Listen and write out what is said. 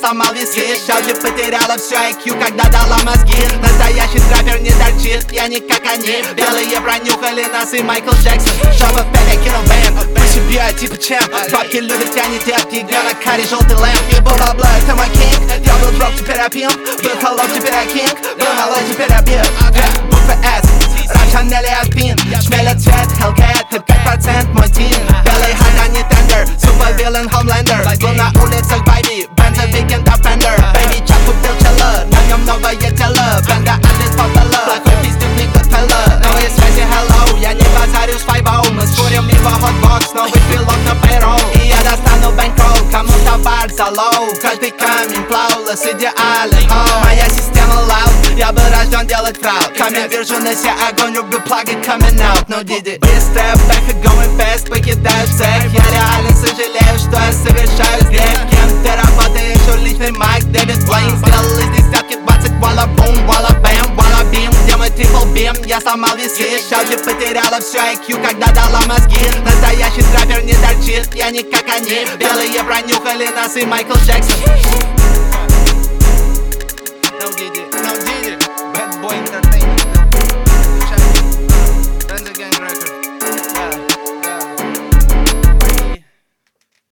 сломал виски. Шауди потеряла все IQ, когда дала мозги. Настоящий траппер не торчит, я не как они. Белые пронюхали нас и Майкл Джексон. Чтобы опять я кинул бэм, пусть убьет типа чем. Бабки любят, я не детки, гана, карри, желтый лэм. И был бабла, это мой кинг. Я был дрог, теперь я пимп. Был холоп, теперь я кинг. Был малой, теперь я бир. Буква S, рэп Шанель и Альпин. Шмеля цвет, Hellcat, это 5% мой тим. Белый хата не тендер, супер вилен Homelander. Был на улицах Байби, Бенза, Weekend, Defender. Baby, Чак купил чело, на нем новое тело. Бенда, адрес попала, плохой пиздюк не готелло. Новые связи, hello, я не базарю с файбоу. Мы скурим его hotbox, новый пилот на payroll. И я достану бэнкролл, кому товар залоу. Каждый камень плаулес идеален. Моя система loud, я был рожден делать крауд. Камень вижу на себе огонь, люблю плагать coming out. No Diddy, быстро back и going fast, покидаю цех. Я реально сожалею, что я совершаю грех. Кем ты работаешь, уличный Майк, Дэвид Блейн. Сделал из десятки 20, вала бум, вала бэм, вала бим. Где мой трипл бим, я сломал виски. Шауди потеряла все IQ, когда дала мозги. Настоящий траппер не торчит, я не как они. Белые пронюхали нас и Майкл Джексон. No Diddy.